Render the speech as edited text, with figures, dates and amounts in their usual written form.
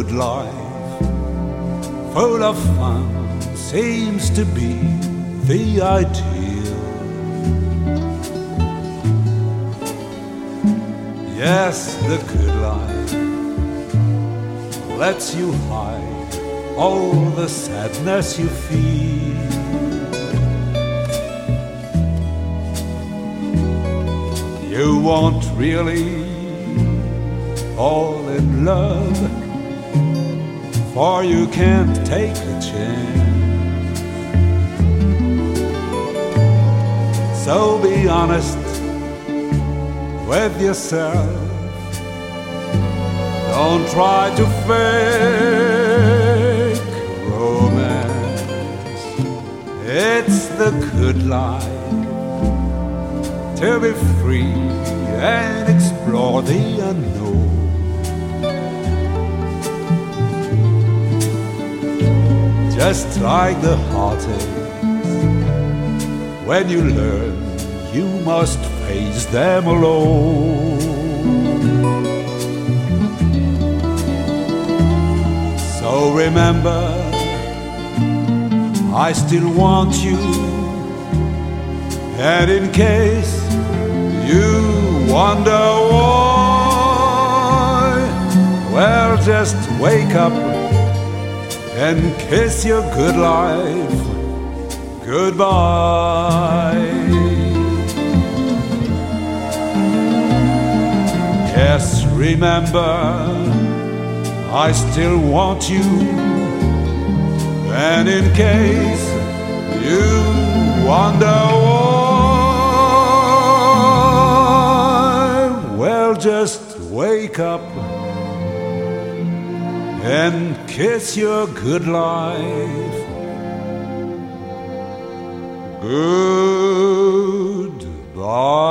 good life, full of fun, seems to be the ideal. Yes, the good life lets you hide all the sadness you feel. You won't really fall in love, for you can't take a chance. So be honest with yourself. Don't try to fake romance. It's the good life, to be free and explore the unknown. Just like the heartaches, when you learn, you must face them alone. So remember, I still want you, and in case you wonder why, well, just wake up and kiss your good life goodbye. Yes, remember, I still want you, and in case you wonder why, well, just wake up and kiss your good life goodbye.